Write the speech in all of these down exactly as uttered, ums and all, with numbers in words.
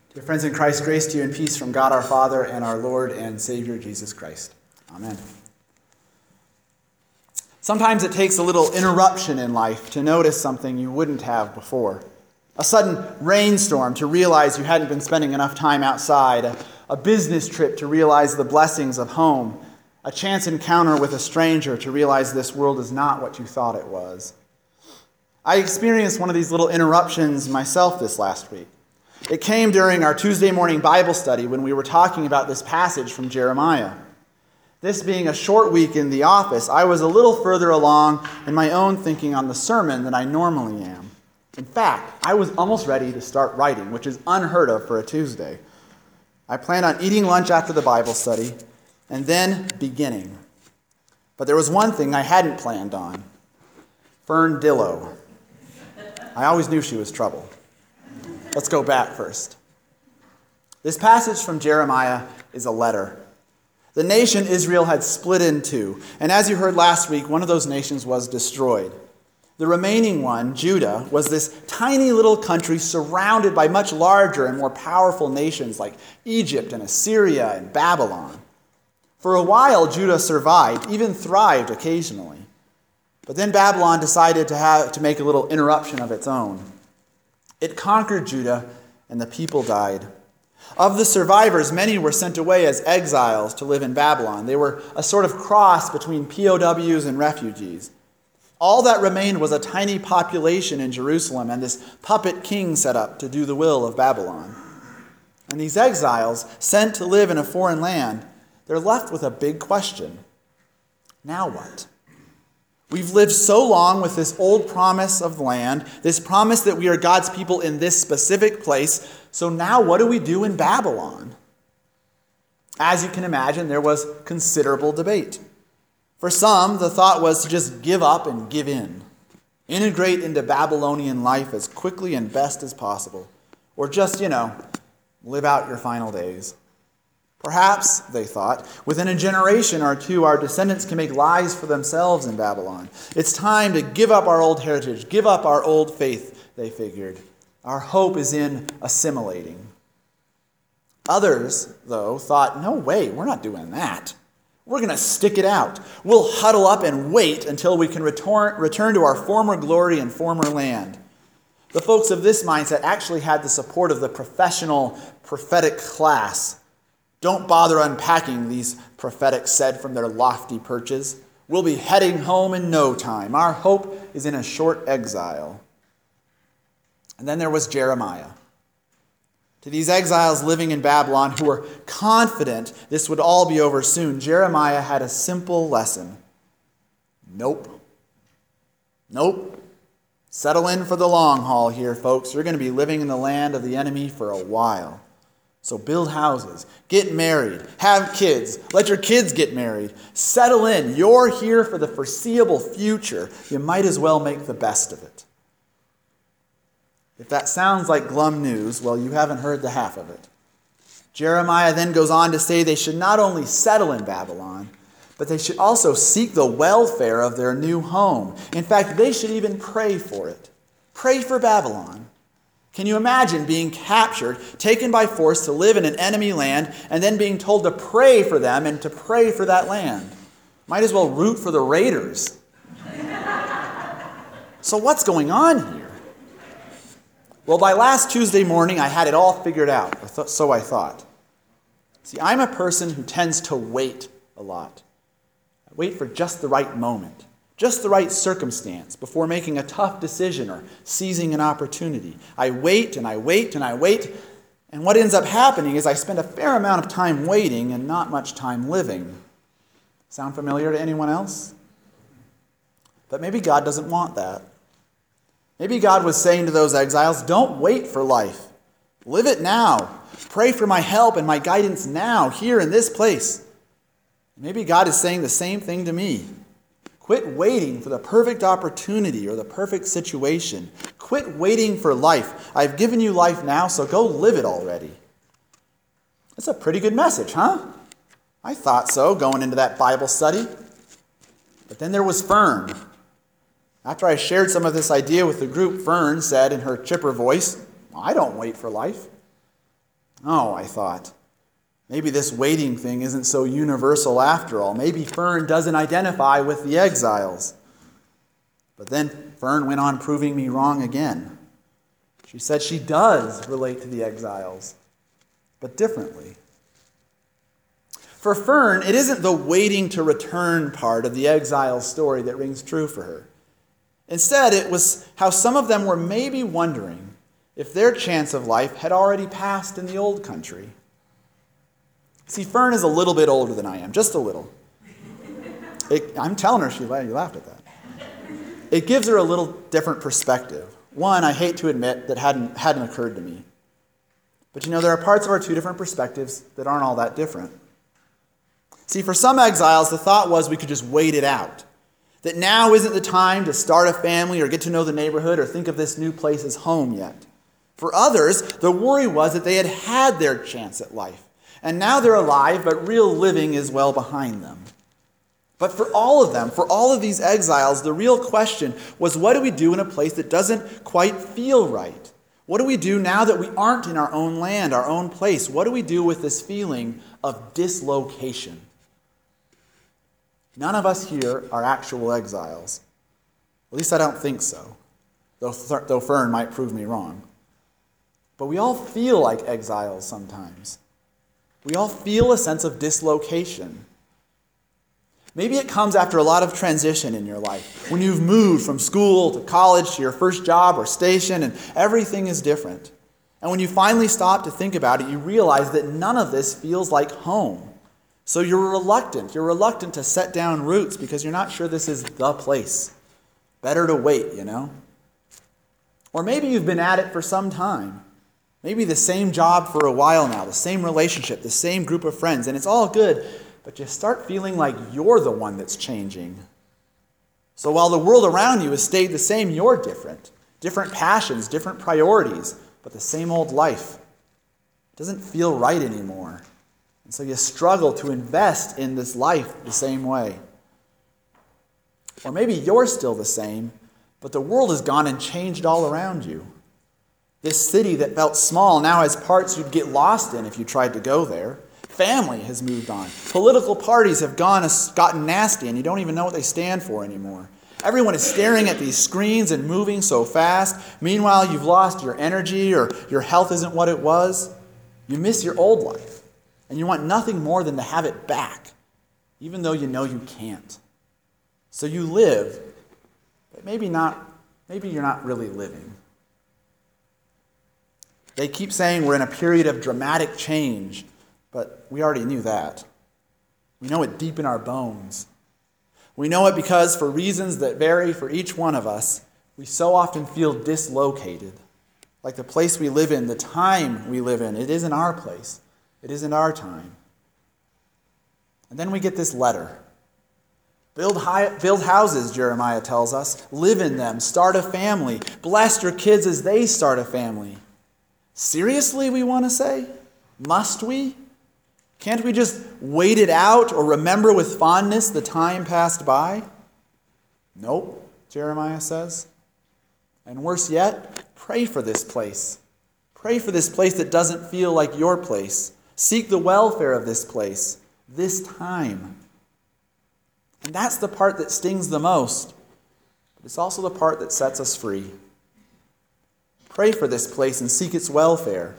Dear friends in Christ, grace to you and peace from God our Father and our Lord and Savior Jesus Christ. Amen. Sometimes it takes a little interruption in life to notice something you wouldn't have before. A sudden rainstorm to realize you hadn't been spending enough time outside. A, a business trip to realize the blessings of home. A chance encounter with a stranger to realize this world is not what you thought it was. I experienced one of these little interruptions myself this last week. It came during our Tuesday morning Bible study when we were talking about this passage from Jeremiah. This being a short week in the office, I was a little further along in my own thinking on the sermon than I normally am. In fact, I was almost ready to start writing, which is unheard of for a Tuesday. I planned on eating lunch after the Bible study and then beginning. But there was one thing I hadn't planned on. Fern Dillow. I always knew she was trouble. Let's go back first. This passage from Jeremiah is a letter. The nation Israel had split in two, and as you heard last week, one of those nations was destroyed. The remaining one, Judah, was this tiny little country surrounded by much larger and more powerful nations like Egypt and Assyria and Babylon. For a while, Judah survived, even thrived occasionally. But then Babylon decided to have to make a little interruption of its own. It conquered Judah, and the people died. Of the survivors, many were sent away as exiles to live in Babylon. They were a sort of cross between P O Ws and refugees. All that remained was a tiny population in Jerusalem and this puppet king set up to do the will of Babylon. And these exiles, sent to live in a foreign land, they're left with a big question. Now what? We've lived so long with this old promise of land, this promise that we are God's people in this specific place. So now what do we do in Babylon? As you can imagine, there was considerable debate. For some, the thought was to just give up and give in. Integrate into Babylonian life as quickly and best as possible. Or just, you know, live out your final days. Perhaps, they thought, within a generation or two, our descendants can make lives for themselves in Babylon. It's time to give up our old heritage, give up our old faith, they figured. Our hope is in assimilating. Others, though, thought, no way, we're not doing that. We're going to stick it out. We'll huddle up and wait until we can return, return to our former glory and former land. The folks of this mindset actually had the support of the professional prophetic class. Don't bother unpacking, these prophetics said from their lofty perches. We'll be heading home in no time. Our hope is in a short exile. And then there was Jeremiah. To these exiles living in Babylon who were confident this would all be over soon, Jeremiah had a simple lesson. Nope. Nope. Settle in for the long haul here, folks. You're going to be living in the land of the enemy for a while. So build houses, get married, have kids, let your kids get married, settle in. You're here for the foreseeable future. You might as well make the best of it. If that sounds like glum news, well, you haven't heard the half of it. Jeremiah then goes on to say they should not only settle in Babylon, but they should also seek the welfare of their new home. In fact, they should even pray for it. Pray for Babylon. Can you imagine being captured, taken by force to live in an enemy land, and then being told to pray for them and to pray for that land? Might as well root for the Raiders. So what's going on here? Well, by last Tuesday morning, I had it all figured out, so I thought. See, I'm a person who tends to wait a lot. I wait for just the right moment. Just the right circumstance before making a tough decision or seizing an opportunity. I wait and I wait and I wait, and what ends up happening is I spend a fair amount of time waiting and not much time living. Sound familiar to anyone else? But maybe God doesn't want that. Maybe God was saying to those exiles, don't wait for life. Live it now. Pray for my help and my guidance now, here in this place. Maybe God is saying the same thing to me. Quit waiting for the perfect opportunity or the perfect situation. Quit waiting for life. I've given you life now, so go live it already. That's a pretty good message, huh? I thought so, going into that Bible study. But then there was Fern. After I shared some of this idea with the group, Fern said in her chipper voice, I don't wait for life. Oh, I thought, maybe this waiting thing isn't so universal after all. Maybe Fern doesn't identify with the exiles. But then Fern went on proving me wrong again. She said she does relate to the exiles, but differently. For Fern, it isn't the waiting to return part of the exile story that rings true for her. Instead, it was how some of them were maybe wondering if their chance of life had already passed in the old country. See, Fern is a little bit older than I am, just a little. It, I'm telling her, she you laughed at that. It gives her a little different perspective. One, I hate to admit, that hadn't, hadn't occurred to me. But you know, there are parts of our two different perspectives that aren't all that different. See, for some exiles, the thought was we could just wait it out. That now isn't the time to start a family or get to know the neighborhood or think of this new place as home yet. For others, the worry was that they had had their chance at life. And now they're alive, but real living is well behind them. But for all of them, for all of these exiles, the real question was, what do we do in a place that doesn't quite feel right? What do we do now that we aren't in our own land, our own place? What do we do with this feeling of dislocation? None of us here are actual exiles. At least I don't think so, though, though Fern might prove me wrong. But we all feel like exiles sometimes. We all feel a sense of dislocation. Maybe it comes after a lot of transition in your life, when you've moved from school to college to your first job or station, and everything is different. And when you finally stop to think about it, you realize that none of this feels like home. So you're reluctant. You're reluctant to set down roots because you're not sure this is the place. Better to wait, you know? Or maybe you've been at it for some time. Maybe the same job for a while now, the same relationship, the same group of friends, and it's all good, but you start feeling like you're the one that's changing. So while the world around you has stayed the same, you're different. Different passions, different priorities, but the same old life. It doesn't feel right anymore. And so you struggle to invest in this life the same way. Or maybe you're still the same, but the world has gone and changed all around you. This city that felt small now has parts you'd get lost in if you tried to go there. Family has moved on. Political parties have gone, gotten nasty, and you don't even know what they stand for anymore. Everyone is staring at these screens and moving so fast. Meanwhile, you've lost your energy, or your health isn't what it was. You miss your old life, and you want nothing more than to have it back, even though you know you can't. So you live, but maybe not. Maybe you're not really living. They keep saying we're in a period of dramatic change, but we already knew that. We know it deep in our bones. We know it because, for reasons that vary for each one of us, we so often feel dislocated. Like the place we live in, the time we live in, it isn't our place. It isn't our time. And then we get this letter. Build, high, build houses, Jeremiah tells us. Live in them. Start a family. Bless your kids as they start a family. Seriously, we want to say? Must we? Can't we just wait it out or remember with fondness the time passed by? Nope, Jeremiah says. And worse yet, pray for this place. Pray for this place that doesn't feel like your place. Seek the welfare of this place, this time. And that's the part that stings the most. But it's also the part that sets us free. Pray for this place and seek its welfare.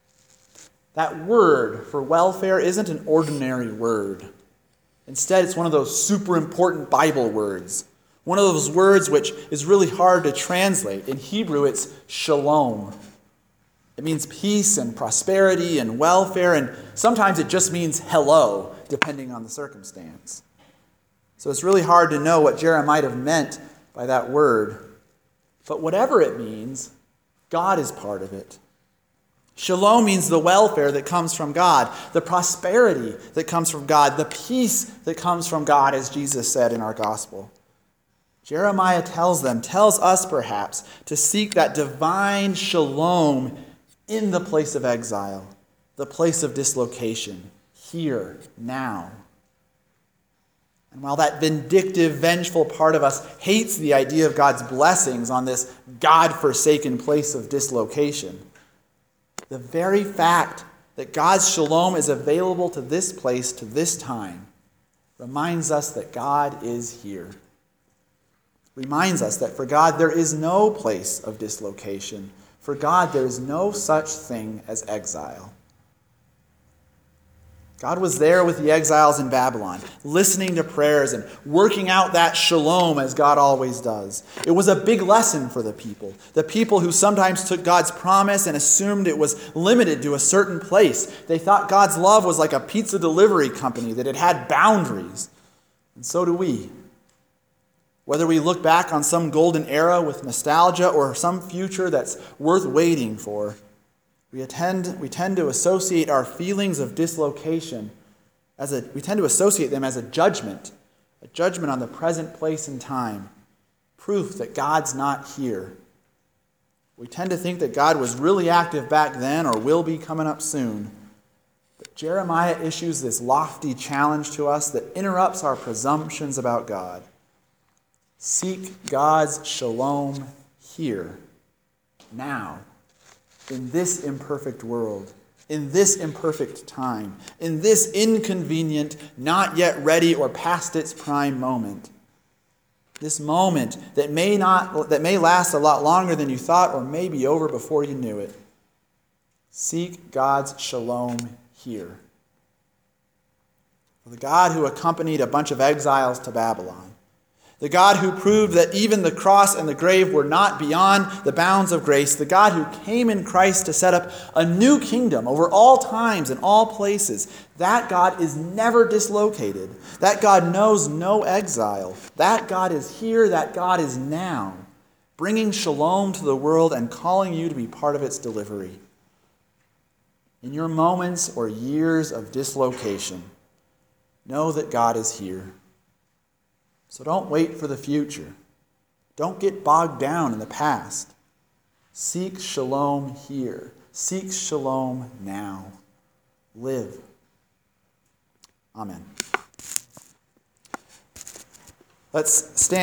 That word for welfare isn't an ordinary word. Instead, it's one of those super important Bible words. One of those words which is really hard to translate. In Hebrew, it's shalom. It means peace and prosperity and welfare, and sometimes it just means hello, depending on the circumstance. So it's really hard to know what Jeremiah might have meant by that word. But whatever it means, God is part of it. Shalom means the welfare that comes from God, the prosperity that comes from God, the peace that comes from God, as Jesus said in our gospel. Jeremiah tells them, tells us perhaps, to seek that divine shalom in the place of exile, the place of dislocation, here, now. And while that vindictive, vengeful part of us hates the idea of God's blessings on this God-forsaken place of dislocation, the very fact that God's shalom is available to this place, to this time, reminds us that God is here. Reminds us that for God there is no place of dislocation. For God there is no such thing as exile. God was there with the exiles in Babylon, listening to prayers and working out that shalom as God always does. It was a big lesson for the people, the people who sometimes took God's promise and assumed it was limited to a certain place. They thought God's love was like a pizza delivery company, that it had boundaries. And so do we. Whether we look back on some golden era with nostalgia or some future that's worth waiting for, We tend, we tend to associate our feelings of dislocation as a, we tend to associate them as a judgment, a judgment on the present place and time, proof that God's not here. We tend to think that God was really active back then or will be coming up soon. But Jeremiah issues this lofty challenge to us that interrupts our presumptions about God. Seek God's shalom here, now. In this imperfect world, in this imperfect time, in this inconvenient, not yet ready or past its prime moment. This moment that may not that may last a lot longer than you thought or may be over before you knew it. Seek God's shalom here. For the God who accompanied a bunch of exiles to Babylon, the God who proved that even the cross and the grave were not beyond the bounds of grace, the God who came in Christ to set up a new kingdom over all times and all places, that God is never dislocated. That God knows no exile. That God is here. That God is now, bringing shalom to the world and calling you to be part of its delivery. In your moments or years of dislocation, know that God is here. So don't wait for the future. Don't get bogged down in the past. Seek shalom here. Seek shalom now. Live. Amen. Let's stand.